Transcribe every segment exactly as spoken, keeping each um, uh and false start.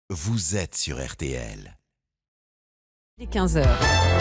vous êtes sur R T L. Il est quinze heures.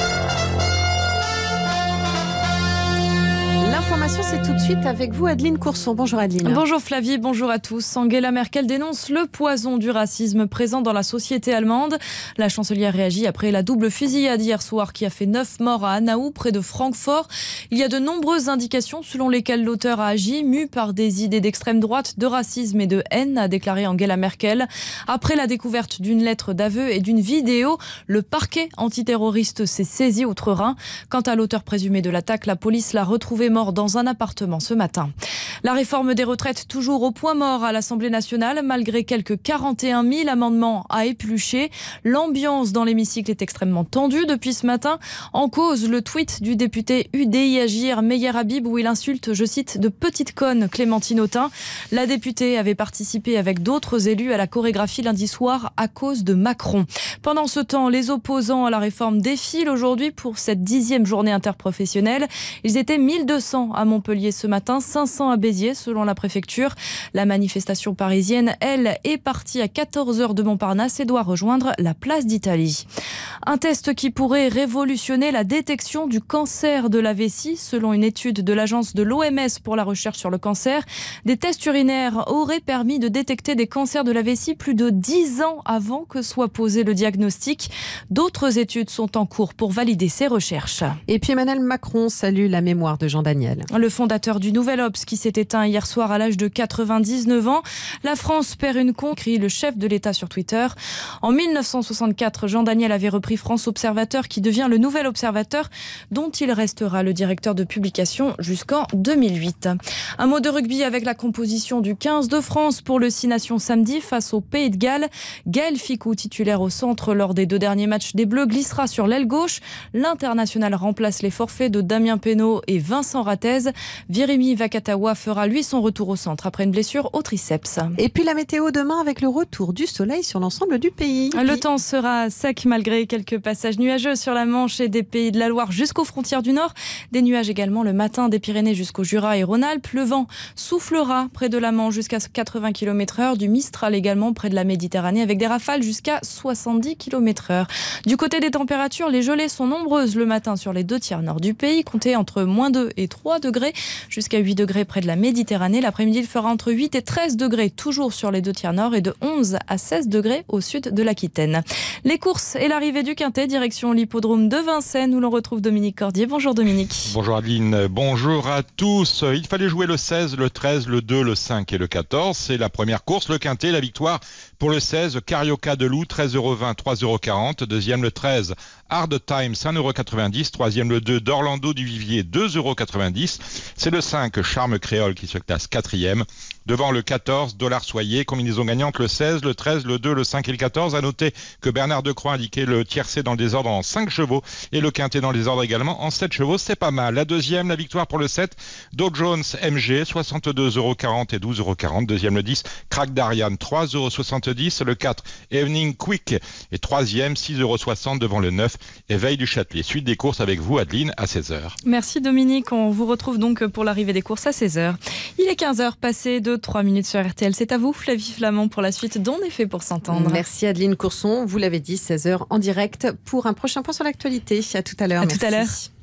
L'information, c'est tout de suite avec vous, Adeline Courson. Bonjour Adeline. Bonjour Flavie, bonjour à tous. Angela Merkel dénonce le poison du racisme présent dans la société allemande. La chancelière réagit après la double fusillade hier soir qui a fait neuf morts à Hanau, près de Francfort. Il y a de nombreuses indications selon lesquelles l'auteur a agi, mu par des idées d'extrême droite, de racisme et de haine, a déclaré Angela Merkel. Après la découverte d'une lettre d'aveu et d'une vidéo, le parquet antiterroriste s'est saisi outre-Rhin. Quant à l'auteur présumé de l'attaque, la police l'a retrouvé mort dans un appartement ce matin. La réforme des retraites toujours au point mort à l'Assemblée nationale, malgré quelques quarante et un mille amendements à éplucher. L'ambiance dans l'hémicycle est extrêmement tendue depuis ce matin. En cause, le tweet du député U D I Agir Meyer Habib où il insulte, je cite, de petite conne Clémentine Autain. La députée avait participé avec d'autres élus à la chorégraphie lundi soir à cause de Macron. Pendant ce temps, les opposants à la réforme défilent aujourd'hui pour cette dixième journée interprofessionnelle. Ils étaient mille deux cents à Montpellier ce matin, cinq cents à Béziers selon la préfecture. La manifestation parisienne, elle, est partie à quatorze heures de Montparnasse et doit rejoindre la place d'Italie. Un test qui pourrait révolutionner la détection du cancer de la vessie. Selon une étude de l'agence de l'O M S pour la recherche sur le cancer, des tests urinaires auraient permis de détecter des cancers de la vessie plus de dix ans avant que soit posé le diagnostic. D'autres études sont en cours pour valider ces recherches. Et puis Emmanuel Macron salue la mémoire de Jean Daniel. Le fondateur du Nouvel Obs qui s'est éteint hier soir à l'âge de quatre-vingt-dix-neuf ans. La France perd une con, crie le chef de l'État sur Twitter. En mille neuf cent soixante-quatre, Jean Daniel avait repris France Observateur qui devient le Nouvel Observateur dont il restera le directeur de publication jusqu'en deux mille huit. Un mot de rugby avec la composition du quinze de France pour le Six Nations samedi face au Pays de Galles. Gaël Fickou, titulaire au centre lors des deux derniers matchs des Bleus, glissera sur l'aile gauche. L'international remplace les forfaits de Damien Penaud et Vincent Rattez. Virimi Vakatawa fera lui son retour au centre après une blessure au triceps. Et puis la météo demain avec le retour du soleil sur l'ensemble du pays. Le temps sera sec malgré quelques passages nuageux sur la Manche et des Pays de la Loire jusqu'aux frontières du Nord. Des nuages également le matin des Pyrénées jusqu'au Jura et Rhône-Alpes. Le vent soufflera près de la Manche jusqu'à quatre-vingts kilomètres heure. Du Mistral également près de la Méditerranée avec des rafales jusqu'à soixante-dix kilomètres heure. Du côté des températures, les gelées sont nombreuses le matin sur les deux tiers nord du pays. Comptez entre moins deux et trois degrés jusqu'à huit degrés près de la Méditerranée. L'après-midi, il fera entre huit et treize degrés toujours sur les deux tiers nord et de onze à seize degrés au sud de l'Aquitaine. Les courses et l'arrivée du Quintet, direction l'hippodrome de Vincennes où l'on retrouve Dominique Cordier. Bonjour Dominique. Bonjour Adeline, bonjour à tous. Il fallait jouer le seize, le treize, le deux, le cinq et le quatorze. C'est la première course, le Quintet, la victoire pour le seize, Carioca de Loup, treize euros vingt, trois euros quarante. Deuxième le treize, Hard Times, un euro quatre-vingt-dix. Troisième le deux, d'Orlando du Vivier, deux euros quatre-vingt-dix. C'est le cinq, Charme Créole qui se classe quatrième. Devant le quatorze, Dollar Soyer, combinaison gagnante le seize, le treize, le deux, le cinq et le quatorze. À noter que Bernard Decroix indiquait le tiercé dans le désordre en cinq chevaux et le quintet dans le désordre également en sept chevaux. C'est pas mal. La deuxième, la victoire pour le sept, Dow Jones M G, soixante-deux euros quarante et douze euros quarante. Deuxième le dix, Crack Darian, trois euros soixante-dix. Le quatre, Evening Quick. Et troisième, six euros soixante devant le neuf, Éveil du Châtelet. Suite des courses avec vous, Adeline, à seize heures. Merci Dominique. On vous retrouve donc pour l'arrivée des courses à seize heures. Il est quinze heures passées de trois minutes sur R T L. C'est à vous, Flavie Flamand, pour la suite d'On est fait pour s'entendre. Merci Adeline Courson. Vous l'avez dit, seize heures en direct pour un prochain point sur l'actualité. À tout à l'heure. À Merci. tout à l'heure.